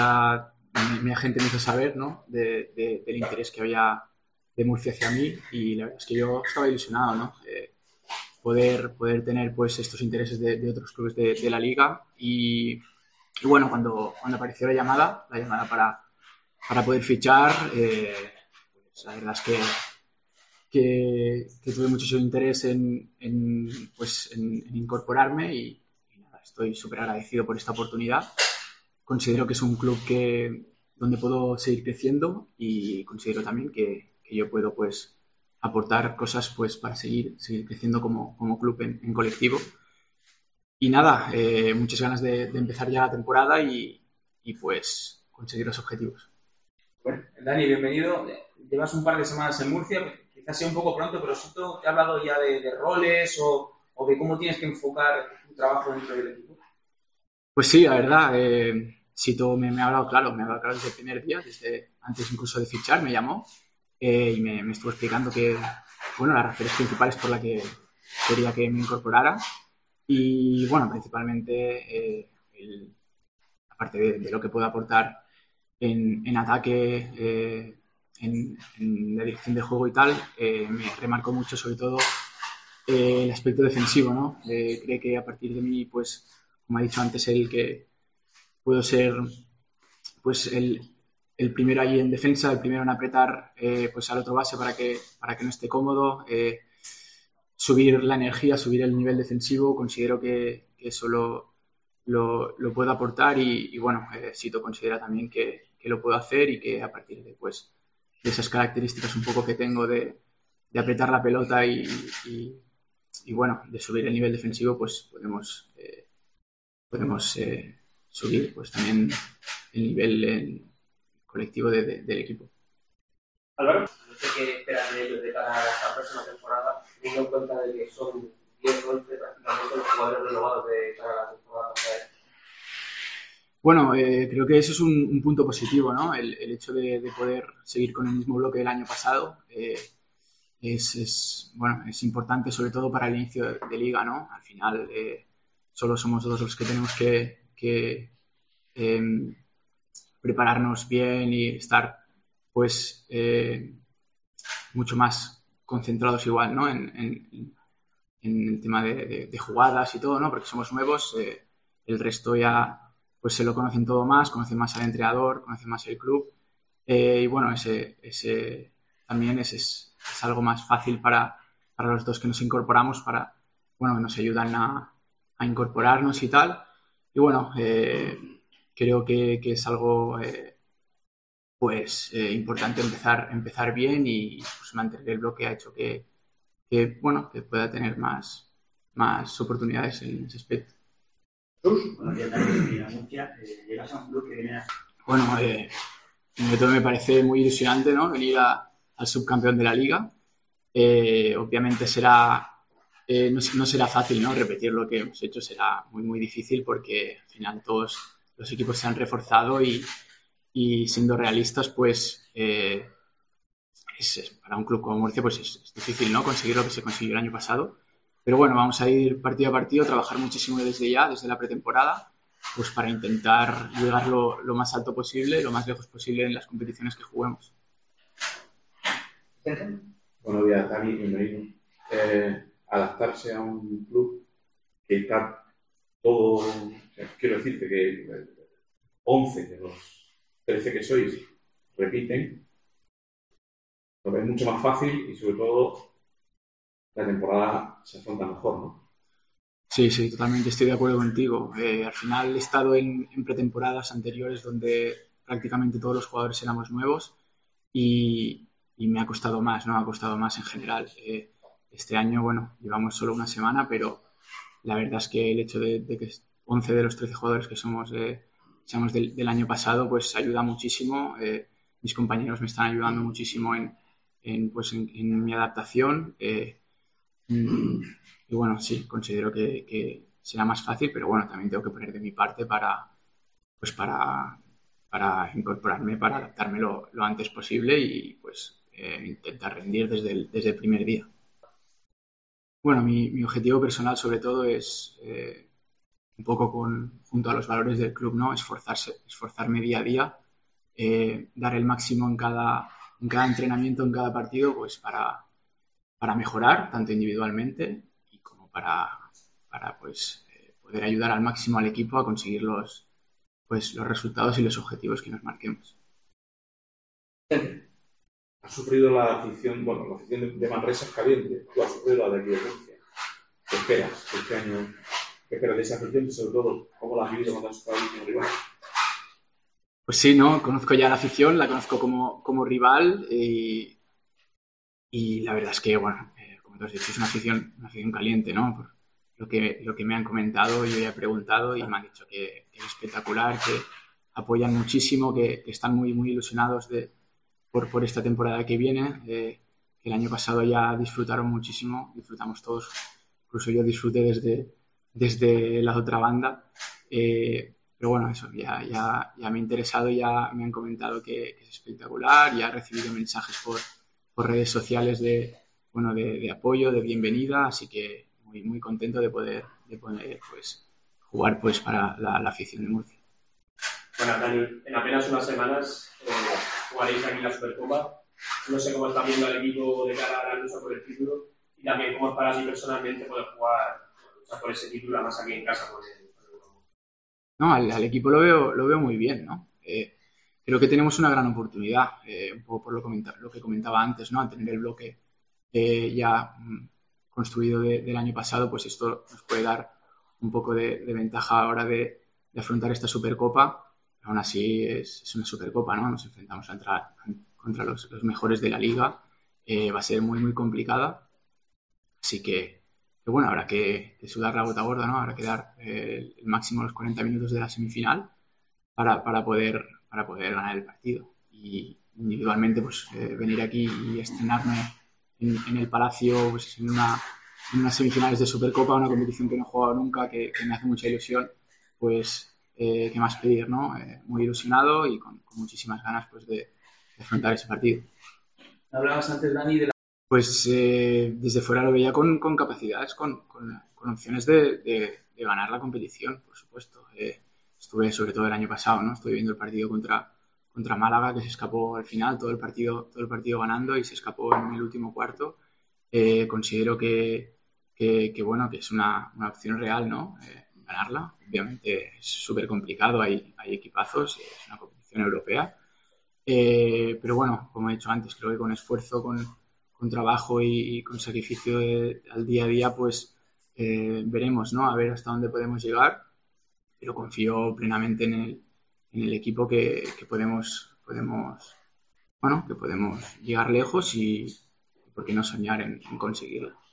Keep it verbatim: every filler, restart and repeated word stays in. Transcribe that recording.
mi, mi agente me hizo saber, ¿no? de, de, del interés que había de Murcia hacia mí y la verdad es que yo estaba ilusionado, ¿no? Eh, poder, poder tener pues estos intereses de, de otros clubes de, de la liga y, y, bueno, cuando, cuando apareció la llamada, la llamada para, para poder fichar, eh, pues la verdad es que, que, que tuve mucho interés en, en, pues, en, en incorporarme y, y nada, estoy súper agradecido por esta oportunidad. Considero que es un club que, donde puedo seguir creciendo y considero también que, que yo puedo pues aportar cosas pues para seguir, seguir creciendo como, como club en, en colectivo. Y nada, eh, muchas ganas de, de, empezar ya la temporada y, y pues conseguir los objetivos. Bueno, Dani, bienvenido. Llevas un par de semanas en Murcia, quizás sea un poco pronto, pero siento te he hablado ya de, de roles o, o de cómo tienes que enfocar tu trabajo dentro del equipo. Pues sí, la verdad, eh, Sito me, me ha hablado claro, me ha hablado claro desde el primer día, desde antes incluso de fichar, me llamó eh, y me, me estuvo explicando que, bueno, las razones principales por las que quería que me incorporara y, bueno, principalmente, eh, el, aparte de, de, lo que puedo aportar en, en ataque, eh, en, en, la dirección de juego y tal, eh, me remarcó mucho sobre todo eh, el aspecto defensivo, ¿no? Eh, cree que a partir de mí, pues, como ha dicho antes él, que puedo ser pues el, el primero allí en defensa, el primero en apretar eh, pues al otro base para que, para que no esté cómodo, eh, subir la energía, subir el nivel defensivo, considero que, que eso lo, lo, lo, puedo aportar y, y bueno, eh, Sito considera también que, que, lo puedo hacer y que a partir de, pues, de esas características un poco que tengo de, de apretar la pelota y, y, y, bueno, de subir el nivel defensivo, pues podemos, eh, podemos eh, subir pues también el nivel en colectivo de, de, del equipo. Álvaro, no sé qué esperas de ellos de cara a esta próxima temporada, teniendo en cuenta de que son diez o once prácticamente los jugadores renovados de cara a la temporada pasada. Bueno, eh, creo que eso es un, un punto positivo, ¿no? El, el hecho de, de, poder seguir con el mismo bloque del año pasado eh, es, es, bueno, es importante, sobre todo para el inicio de, de liga, ¿no? Al final, eh, solo somos dos los que tenemos que, que eh, prepararnos bien y estar, pues, eh, mucho más concentrados igual, ¿no? En, en, en el tema de, de, de, jugadas y todo, ¿no? Porque somos nuevos, eh, el resto ya pues se lo conocen todo más, conocen más al entrenador, conocen más el club eh, y bueno, ese, ese también es, es, es algo más fácil para, para los dos que nos incorporamos, para, bueno, que nos ayudan a, a incorporarnos y tal. Y bueno, eh, creo que, que es algo eh, pues eh, importante empezar, empezar bien y pues, mantener el bloque ha hecho que, que, bueno, que pueda tener más, más oportunidades en ese aspecto. Buenos días, Dani. Murcia, eh, llegas a un club que viene a... Bueno, eh, me parece muy ilusionante, ¿no? Venir a, al subcampeón de la liga. Eh, obviamente será eh, no, no será fácil, ¿no? Repetir lo que hemos hecho será muy, muy difícil porque al final todos los equipos se han reforzado y, y siendo realistas, pues eh, es, es, para un club como Murcia pues es, es difícil, ¿no? Conseguir lo que se consiguió el año pasado. Pero bueno, vamos a ir partido a partido, trabajar muchísimo desde ya, desde la pretemporada, pues para intentar llegar lo, lo más alto posible, lo más lejos posible en las competiciones que juguemos. Buenos días, Dani, bienvenido. Eh, adaptarse a un club que está todo, o sea, quiero decirte que once de los trece que sois repiten, lo es mucho más fácil y sobre todo la temporada se afronta mejor, ¿no? Sí, sí, totalmente estoy de acuerdo contigo. Eh, al final he estado en, en pretemporadas anteriores donde prácticamente todos los jugadores éramos nuevos y, y me ha costado más, ¿no? Me ha costado más en general. Eh, este año, bueno, llevamos solo una semana, pero la verdad es que el hecho de, de que once de los trece jugadores que somos, eh, seamos del, del año pasado, pues ayuda muchísimo. Eh, mis compañeros me están ayudando muchísimo en, en, pues, en, en mi adaptación. Eh, y bueno, sí, considero que, que será más fácil, pero bueno, también tengo que poner de mi parte para, pues para, para incorporarme, para adaptarme lo, lo antes posible y pues eh, intentar rendir desde el, desde el primer día. Bueno, mi, mi objetivo personal sobre todo es eh, un poco con, junto a los valores del club, ¿no? Esforzarse, esforzarme día a día, eh, dar el máximo en cada, en cada entrenamiento, en cada partido, pues para, para mejorar, tanto individualmente y como para, para pues, eh, poder ayudar al máximo al equipo a conseguir los, pues, los resultados y los objetivos que nos marquemos. Has sufrido la afición, bueno, la afición de Manresa es caliente, tú has sufrido la de aquí de Murcia. ¿Qué esperas este año? ¿Qué esperas de esa afición y sobre todo cómo la has vivido cuando has estado ahí como rival? Pues sí, ¿no? Conozco ya la afición, la conozco como, como rival y, y la verdad es que, bueno, eh, como tú has dicho, es una afición, una afición caliente, ¿no? Por lo que, lo que me han comentado, yo ya he preguntado y me han dicho que, que es espectacular, que apoyan muchísimo, que, que están muy, muy ilusionados de, por, por esta temporada que viene. Eh, que el año pasado ya disfrutaron muchísimo, disfrutamos todos, incluso yo disfruté desde, desde la otra banda. Eh, pero bueno, eso, ya, ya, ya me ha interesado, ya me han comentado que, que es espectacular, ya he recibido mensajes por, por redes sociales de, bueno, de, de apoyo, de bienvenida, así que muy, muy contento de poder, de poder pues, jugar pues, para la, la afición de Murcia. Bueno, Dani, en apenas unas semanas eh, jugaréis aquí la Supercopa. No sé cómo está viendo el equipo de cara a la lucha por el título y también cómo es para ti personalmente poder jugar, luchar por ese título, además aquí en casa con el, con el Grupo. No, al, al equipo lo veo, lo veo muy bien, ¿no? Eh, creo que tenemos una gran oportunidad, eh, un poco por lo, comenta, lo que comentaba antes, ¿no? Al tener el bloque eh, ya mm, construido de, del año pasado, pues esto nos puede dar un poco de, de ventaja a la hora de, de afrontar esta Supercopa. Aún así es, es una Supercopa, ¿no? Nos enfrentamos a entrar contra los, los mejores de la liga. Eh, va a ser muy, muy complicada. Así que, que bueno, habrá que, que sudar la gota gorda, ¿no? Habrá que dar eh, el máximo los cuarenta minutos de la semifinal para, para, poder, para poder ganar el partido. Y individualmente, pues eh, venir aquí y estrenarme en, en el Palacio, pues en una, en unas semifinales de Supercopa, una competición que no he jugado nunca, que, que me hace mucha ilusión, pues eh, qué más pedir, ¿no? Eh, muy ilusionado y con, con muchísimas ganas pues de, de afrontar ese partido. Hablabas antes, Dani, de la... Pues eh, desde fuera lo veía con, con capacidades, con, con, con opciones de, de, de ganar la competición, por supuesto. Eh, estuve sobre todo el año pasado, ¿no? Estuve viendo el partido contra, contra Málaga, que se escapó al final, todo el partido, todo el partido ganando y se escapó en el último cuarto. Eh, considero que, que, que, bueno, que es una, una opción real, ¿no? Eh, ganarla. Obviamente es súper complicado, hay, hay equipazos, es una competición europea. Eh, pero bueno, como he dicho antes, creo que con esfuerzo, con, con trabajo y, y con sacrificio de, al día a día, pues eh, veremos, ¿no? A ver hasta dónde podemos llegar, pero confío plenamente en el, en el equipo que, que podemos, podemos, bueno, que podemos llegar lejos y, ¿por qué no soñar en, en conseguirlo?